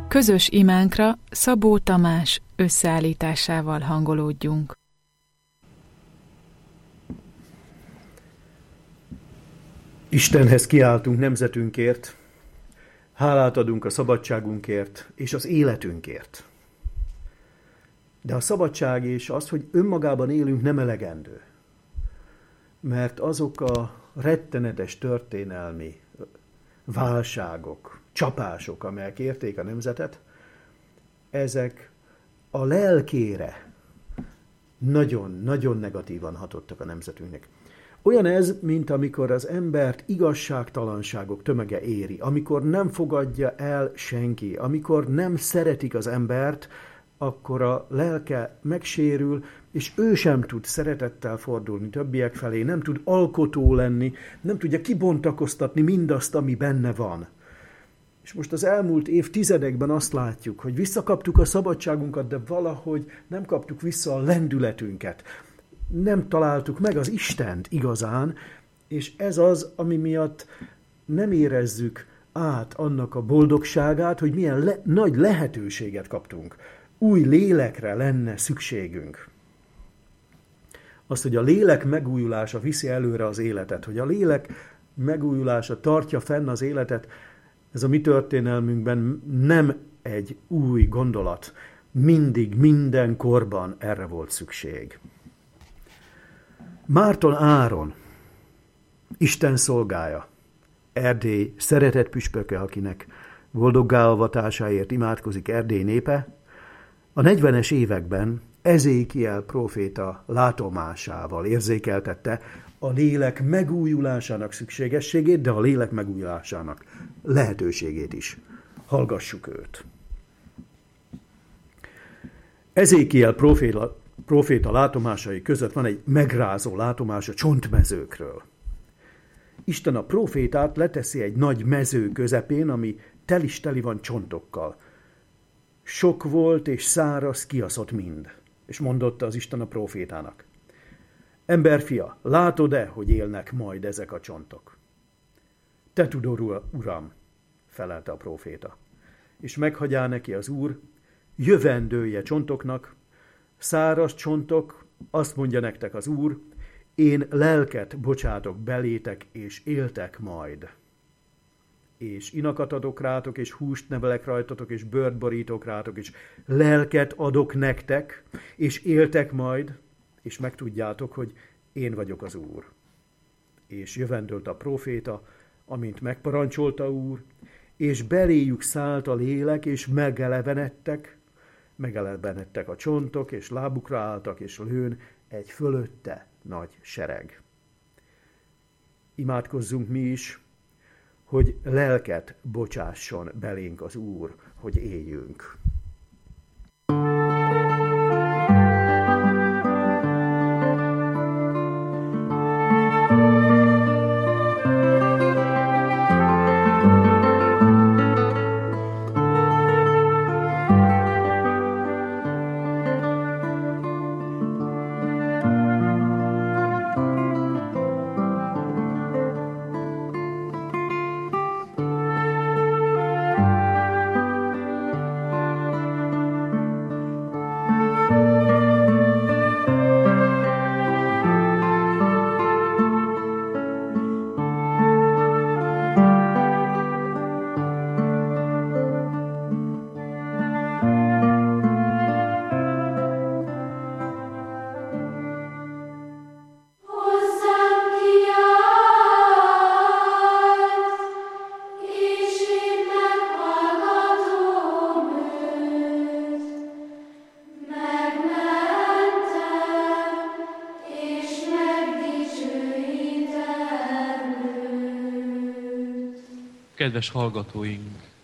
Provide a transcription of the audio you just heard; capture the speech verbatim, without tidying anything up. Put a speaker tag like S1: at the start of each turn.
S1: Közös imánkra Szabó Tamás összeállításával hangolódjunk.
S2: Istenhez kiáltunk nemzetünkért, hálát adunk a szabadságunkért és az életünkért. De a szabadság és az, hogy önmagában élünk, nem elegendő. Mert azok a rettenetes történelmi válságok, csapások, amelyek érték a nemzetet, ezek a lelkére nagyon-nagyon negatívan hatottak a nemzetünknek. Olyan ez, mint amikor az embert igazságtalanságok tömege éri, amikor nem fogadja el senki, amikor nem szeretik az embert, akkor a lelke megsérül, és ő sem tud szeretettel fordulni többiek felé, nem tud alkotó lenni, nem tudja kibontakoztatni mindazt, ami benne van. És most az elmúlt évtizedekben azt látjuk, hogy visszakaptuk a szabadságunkat, de valahogy nem kaptuk vissza a lendületünket. Nem találtuk meg az Istent igazán, és ez az, ami miatt nem érezzük át annak a boldogságát, hogy milyen le- nagy lehetőséget kaptunk. Új lélekre lenne szükségünk. Azt, hogy a lélek megújulása viszi előre az életet, hogy a lélek megújulása tartja fenn az életet, ez a mi történelmünkben nem egy új gondolat. Mindig, minden korban erre volt szükség. Márton Áron, Isten szolgája, Erdély szeretett püspöke, akinek boldoggá avatásáért imádkozik Erdély népe, a negyvenes években Ezékiel próféta látomásával érzékeltette a lélek megújulásának szükségességét, de a lélek megújulásának lehetőségét is. Hallgassuk őt. Ezékiel próféta, próféta látomásai között van egy megrázó látomás a csontmezőkről. Isten a prófétát leteszi egy nagy mező közepén, ami tel is teli van csontokkal. Sok volt és száraz, kiaszott mind. És mondotta az Isten a prófétának: Emberfia, látod-e, hogy élnek majd ezek a csontok? Te tudod, Uram, felelte a próféta. És meghagyá neki az Úr, jövendője csontoknak, száraz csontok, azt mondja nektek az Úr, én lelket bocsátok belétek, és éltek majd. És inakat adok rátok, és húst nevelek rajtatok, és bőrt borítok rátok, és lelket adok nektek, és éltek majd, és megtudjátok, hogy én vagyok az Úr. És jövendőlt a próféta, amint megparancsolta Úr, és beléjük szállt a lélek, és megelevenedtek, megelevenedtek a csontok, és lábukra álltak, és lőn egy fölötte nagy sereg. Imádkozzunk mi is, hogy lelket bocsásson belénk az Úr, hogy éljünk.
S3: Kedves hallgatóink,